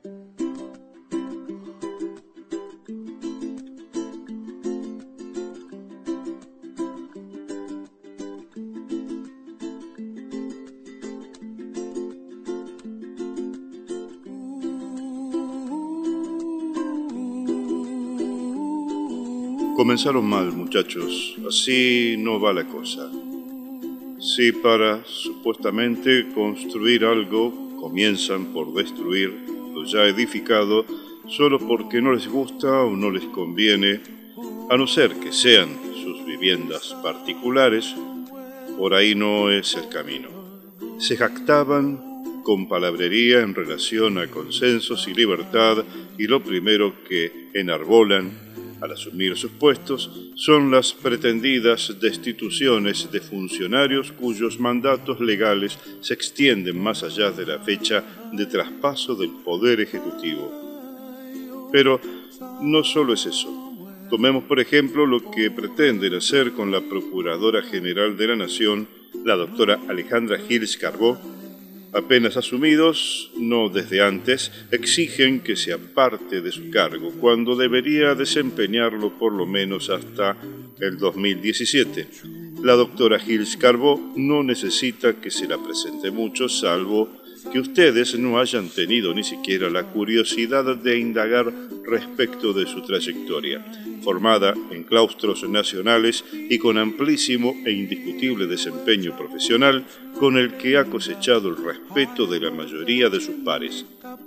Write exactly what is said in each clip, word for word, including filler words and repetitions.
Comenzaron mal, muchachos. Así no va la cosa. Si para, supuestamente, construir algo comienzan por destruir lo ya edificado solo porque no les gusta o no les conviene, a no ser que sean sus viviendas particulares, por ahí no es el camino. Se jactaban con palabrería en relación a consensos y libertad, y lo primero que enarbolan al asumir sus puestos son las pretendidas destituciones de funcionarios cuyos mandatos legales se extienden más allá de la fecha de traspaso del Poder Ejecutivo. Pero no solo es eso. Tomemos, por ejemplo, lo que pretenden hacer con la Procuradora General de la Nación, la doctora Alejandra Gils Carbó. Apenas asumidos, no desde antes, exigen que se aparte de su cargo, cuando debería desempeñarlo por lo menos hasta el dos mil diecisiete. La doctora Gils Carbó no necesita que se la presente mucho, salvo que ustedes no hayan tenido ni siquiera la curiosidad de indagar respecto de su trayectoria. Formada en claustros nacionales y con amplísimo e indiscutible desempeño profesional, con el que ha cosechado el respeto de la mayoría de sus pares.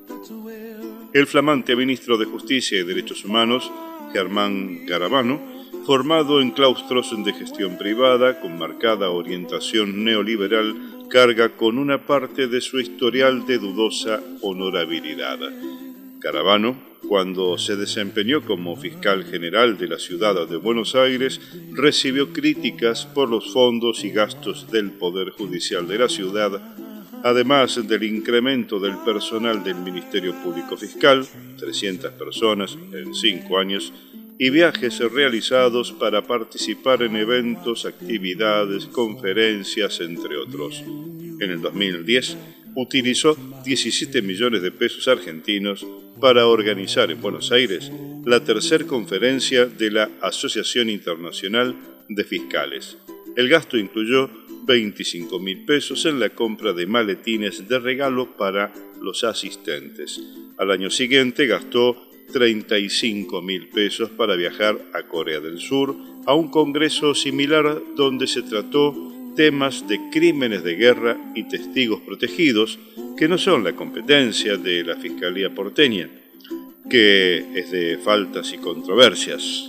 El flamante ministro de Justicia y Derechos Humanos, Germán Garabano, formado en claustros de gestión privada con marcada orientación neoliberal, carga con una parte de su historial de dudosa honorabilidad. Garabano, cuando se desempeñó como fiscal general de la ciudad de Buenos Aires, recibió críticas por los fondos y gastos del Poder Judicial de la ciudad, además del incremento del personal del Ministerio Público Fiscal, trescientas personas en cinco años, y viajes realizados para participar en eventos, actividades, conferencias, entre otros. En el dos mil diez, utilizó diecisiete millones de pesos argentinos para organizar en Buenos Aires la tercera conferencia de la Asociación Internacional de Fiscales. El gasto incluyó veinticinco mil pesos en la compra de maletines de regalo para los asistentes. Al año siguiente gastó treinta y cinco mil pesos para viajar a Corea del Sur a un congreso similar donde se trató temas de crímenes de guerra y testigos protegidos que no son la competencia de la Fiscalía porteña, que es de faltas y controversias.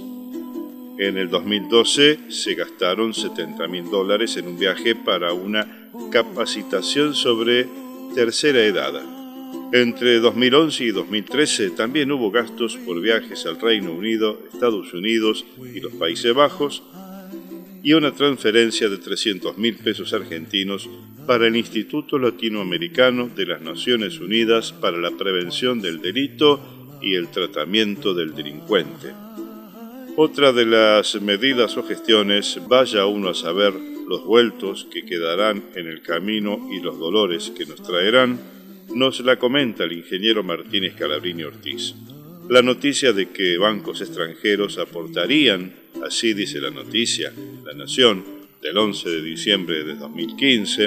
En el dos mil doce se gastaron setenta mil dólares en un viaje para una capacitación sobre tercera edad. Entre dos mil once y dos mil trece también hubo gastos por viajes al Reino Unido, Estados Unidos y los Países Bajos, y una transferencia de trescientos mil pesos argentinos para el Instituto Latinoamericano de las Naciones Unidas para la Prevención del Delito y el Tratamiento del Delincuente. Otra de las medidas o gestiones, vaya uno a saber los vueltos que quedarán en el camino y los dolores que nos traerán, nos la comenta el ingeniero Martínez Calabrini Ortiz. La noticia de que bancos extranjeros aportarían, así dice la noticia, La Nación, del once de diciembre de dos mil quince,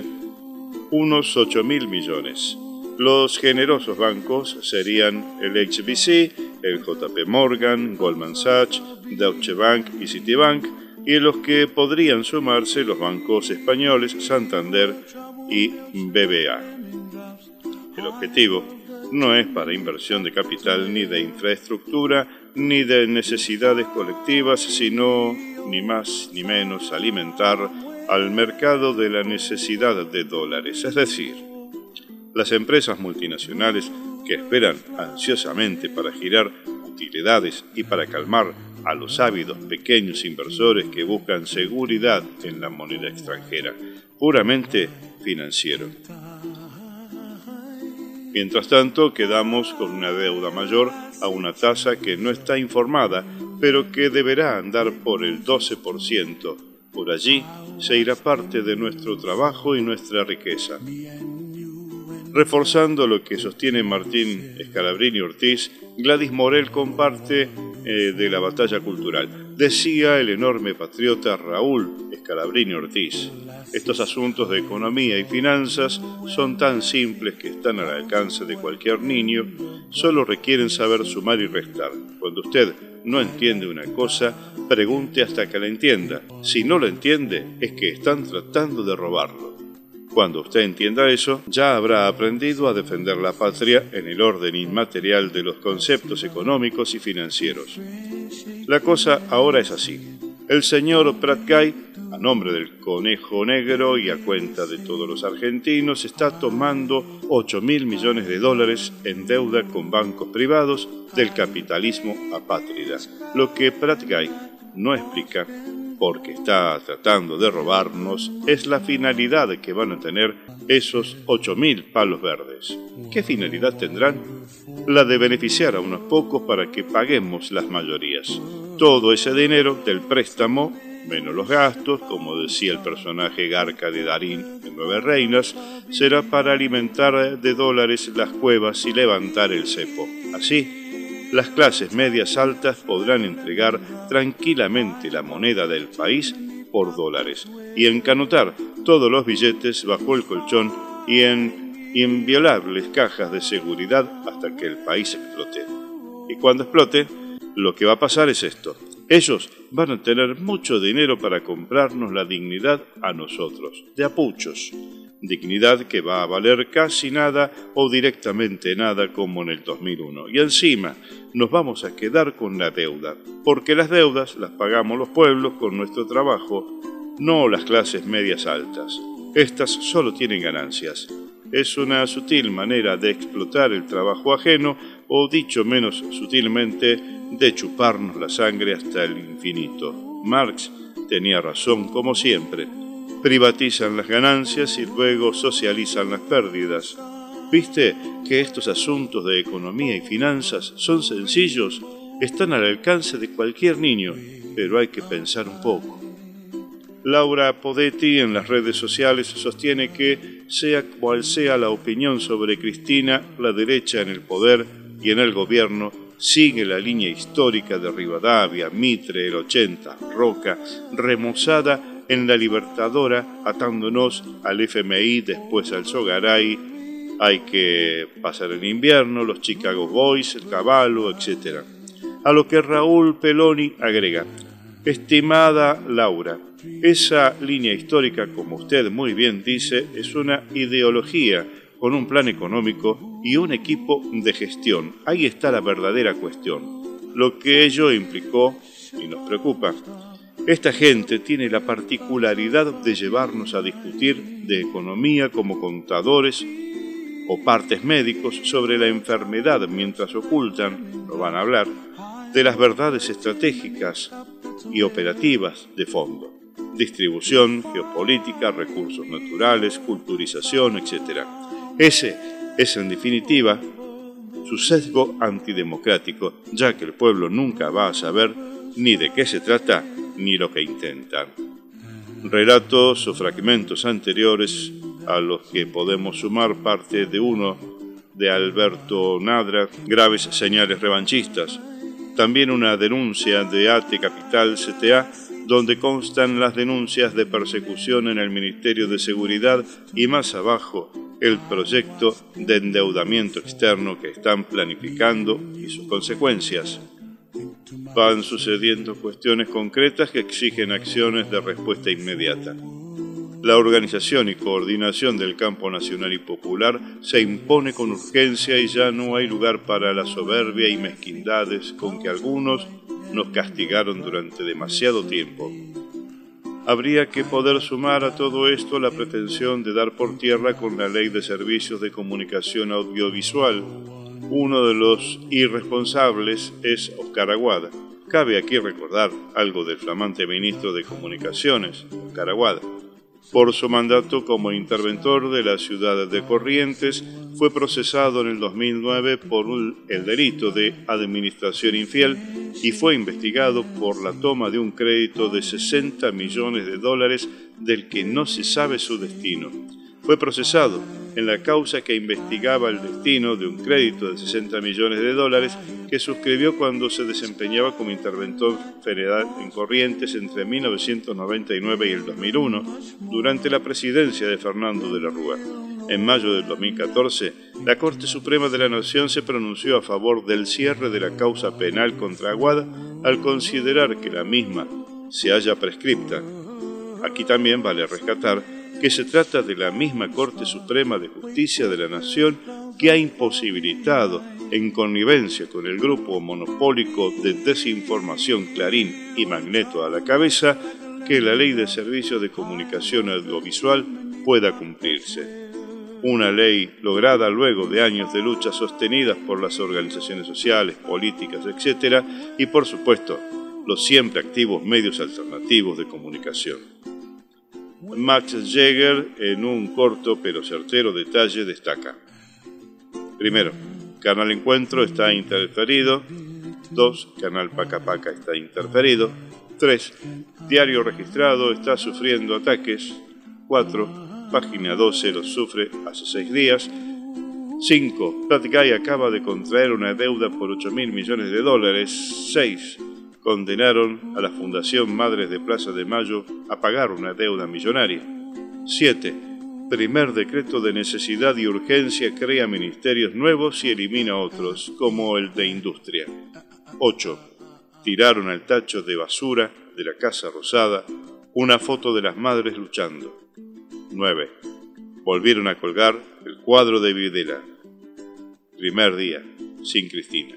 unos ocho mil millones. Los generosos bancos serían el H S B C, el J P Morgan, Goldman Sachs, Deutsche Bank y Citibank, y los que podrían sumarse los bancos españoles Santander y B B V A. El objetivo no es para inversión de capital ni de infraestructura ni de necesidades colectivas, sino ni más ni menos alimentar al mercado de la necesidad de dólares. Es decir, las empresas multinacionales que esperan ansiosamente para girar utilidades y para calmar a los ávidos pequeños inversores que buscan seguridad en la moneda extranjera, puramente financiero. Mientras tanto, quedamos con una deuda mayor a una tasa que no está informada, pero que deberá andar por el doce por ciento. Por allí se irá parte de nuestro trabajo y nuestra riqueza. Reforzando lo que sostiene Martín Scalabrini Ortiz, Gladys Morel comparte eh, de la batalla cultural. Decía el enorme patriota Raúl Scalabrini Ortiz: estos asuntos de economía y finanzas son tan simples que están al alcance de cualquier niño, solo requieren saber sumar y restar. Cuando usted no entiende una cosa, pregunte hasta que la entienda. Si no la entiende, es que están tratando de robarlo. Cuando usted entienda eso, ya habrá aprendido a defender la patria en el orden inmaterial de los conceptos económicos y financieros. La cosa ahora es así. El señor Prat Gay, a nombre del Conejo Negro y a cuenta de todos los argentinos, está tomando ocho mil millones de dólares en deuda con bancos privados del capitalismo apátrida. Lo que Prat Gay no explica, porque está tratando de robarnos, es la finalidad que van a tener esos ocho mil palos verdes. ¿Qué finalidad tendrán? La de beneficiar a unos pocos para que paguemos las mayorías. Todo ese dinero del préstamo, menos los gastos, como decía el personaje Garca de Darín en Nueve Reinas, será para alimentar de dólares las cuevas y levantar el cepo. Así, las clases medias altas podrán entregar tranquilamente la moneda del país por dólares y encanutar todos los billetes bajo el colchón y en inviolables cajas de seguridad hasta que el país explote. Y cuando explote, lo que va a pasar es esto: ellos van a tener mucho dinero para comprarnos la dignidad a nosotros, de apuchos. Dignidad que va a valer casi nada o directamente nada como en el dos mil uno. Y encima nos vamos a quedar con la deuda, porque las deudas las pagamos los pueblos con nuestro trabajo, no las clases medias altas. Estas solo tienen ganancias. Es una sutil manera de explotar el trabajo ajeno, o dicho menos sutilmente, de chuparnos la sangre hasta el infinito. Marx tenía razón como siempre. Privatizan las ganancias y luego socializan las pérdidas. ¿Viste que estos asuntos de economía y finanzas son sencillos? Están al alcance de cualquier niño, pero hay que pensar un poco. Laura Podetti en las redes sociales sostiene que, sea cual sea la opinión sobre Cristina, la derecha en el poder y en el gobierno sigue la línea histórica de Rivadavia, Mitre, el ochenta, Roca, remozada en la Libertadora, atándonos al F M I, después al Sogaray, hay que pasar el invierno, los Chicago Boys, el Caballo, etcétera. A lo que Raúl Peloni agrega: estimada Laura, esa línea histórica, como usted muy bien dice, es una ideología con un plan económico y un equipo de gestión. Ahí está la verdadera cuestión. Lo que ello implicó y nos preocupa. Esta gente tiene la particularidad de llevarnos a discutir de economía como contadores o partes médicos sobre la enfermedad mientras ocultan, no van a hablar, de las verdades estratégicas y operativas de fondo. Distribución, geopolítica, recursos naturales, culturización, etcétera. Ese es, en definitiva, su sesgo antidemocrático, ya que el pueblo nunca va a saber ni de qué se trata ni lo que intentan. Relatos o fragmentos anteriores a los que podemos sumar parte de uno de Alberto Nadra, Graves señales revanchistas. También una denuncia de A T Capital C T A, donde constan las denuncias de persecución en el Ministerio de Seguridad y más abajo el proyecto de endeudamiento externo que están planificando y sus consecuencias. Van sucediendo cuestiones concretas que exigen acciones de respuesta inmediata. La organización y coordinación del campo nacional y popular se impone con urgencia y ya no hay lugar para la soberbia y mezquindades con que algunos nos castigaron durante demasiado tiempo. Habría que poder sumar a todo esto la pretensión de dar por tierra con la Ley de Servicios de Comunicación Audiovisual. Uno de los irresponsables es Oscar Aguada. Cabe aquí recordar algo del flamante ministro de Comunicaciones, Oscar Aguada. Por su mandato como interventor de la ciudad de Corrientes, fue procesado en el dos mil nueve por el delito de administración infiel y fue investigado por la toma de un crédito de sesenta millones de dólares del que no se sabe su destino. fue procesado en la causa que investigaba el destino de un crédito de sesenta millones de dólares que suscribió cuando se desempeñaba como interventor federal en Corrientes entre mil novecientos noventa y nueve y el dos mil uno, durante la presidencia de Fernando de la Rúa. En mayo del dos mil catorce, la Corte Suprema de la Nación se pronunció a favor del cierre de la causa penal contra Aguada al considerar que la misma se halla prescripta. Aquí también vale rescatar que se trata de la misma Corte Suprema de Justicia de la Nación que ha imposibilitado, en connivencia con el grupo monopólico de desinformación Clarín y Magneto a la cabeza, que la Ley de Servicios de Comunicación Audiovisual pueda cumplirse. Una ley lograda luego de años de lucha sostenidas por las organizaciones sociales, políticas, etcétera, y por supuesto, los siempre activos medios alternativos de comunicación. Max Jäger, en un corto pero certero detalle, destaca: primero, Canal Encuentro está interferido. Dos, Canal Paca Paca está interferido. Tres, Diario Registrado está sufriendo ataques. Cuatro, Página doce los sufre hace seis días. Cinco, Platicay acaba de contraer una deuda por ocho mil millones de dólares. Seis, condenaron a la Fundación Madres de Plaza de Mayo a pagar una deuda millonaria. Siete, Primer decreto de necesidad y urgencia crea ministerios nuevos y elimina otros, como el de Industria. Ocho, Tiraron al tacho de basura de la Casa Rosada una foto de las madres luchando. Nueve, Volvieron a colgar el cuadro de Videla. Primer día, sin Cristina.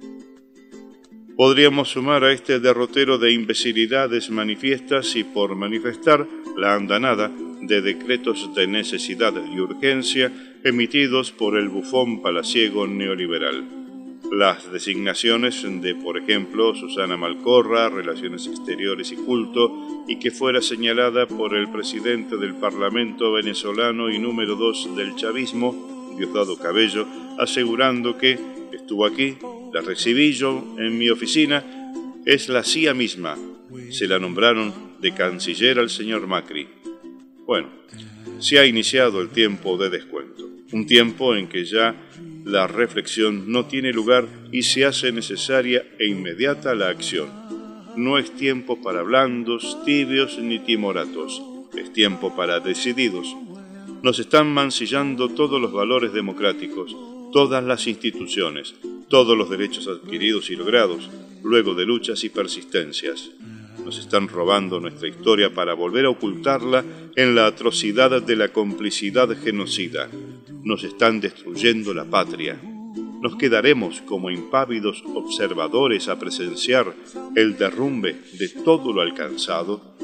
Podríamos sumar a este derrotero de imbecilidades manifiestas y por manifestar la andanada de decretos de necesidad y urgencia emitidos por el bufón palaciego neoliberal. Las designaciones de, por ejemplo, Susana Malcorra, Relaciones Exteriores y Culto, y que fuera señalada por el presidente del Parlamento venezolano y número dos del chavismo, Diosdado Cabello, asegurando que estuvo aquí, la recibí yo en mi oficina, es la C I A misma. Se la nombraron de canciller al señor Macri. Bueno, se ha iniciado el tiempo de descuento, un tiempo en que ya la reflexión no tiene lugar y se hace necesaria e inmediata la acción. No es tiempo para blandos, tibios ni timoratos, es tiempo para decididos. Nos están mancillando todos los valores democráticos, todas las instituciones, todos los derechos adquiridos y logrados, luego de luchas y persistencias. Nos están robando nuestra historia para volver a ocultarla en la atrocidad de la complicidad genocida. Nos están destruyendo la patria. ¿Nos quedaremos como impávidos observadores a presenciar el derrumbe de todo lo alcanzado?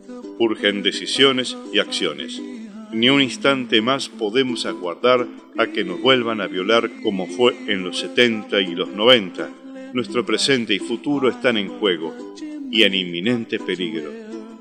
Urgen decisiones y acciones. Ni un instante más podemos aguardar a que nos vuelvan a violar como fue en los setenta y los noventa. Nuestro presente y futuro están en juego y en inminente peligro.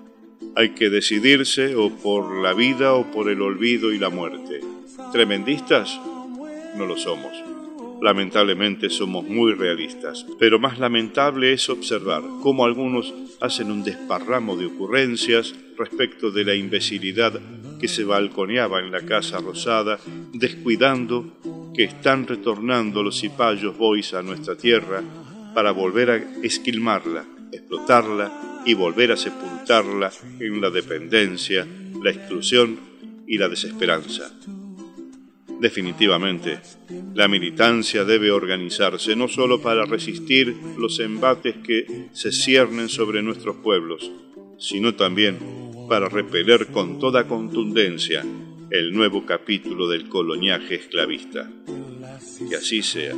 Hay que decidirse o por la vida o por el olvido y la muerte. ¿Tremendistas? No lo somos. Lamentablemente somos muy realistas, pero más lamentable es observar cómo algunos hacen un desparramo de ocurrencias respecto de la imbecilidad que se balconeaba en la Casa Rosada, descuidando que están retornando los cipayos boys a nuestra tierra para volver a esquilmarla, explotarla y volver a sepultarla en la dependencia, la exclusión y la desesperanza. Definitivamente, la militancia debe organizarse no solo para resistir los embates que se ciernen sobre nuestros pueblos, sino también para repeler con toda contundencia el nuevo capítulo del coloniaje esclavista. Que así sea.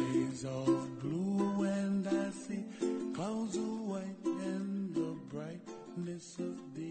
Clouds away in the brightness of the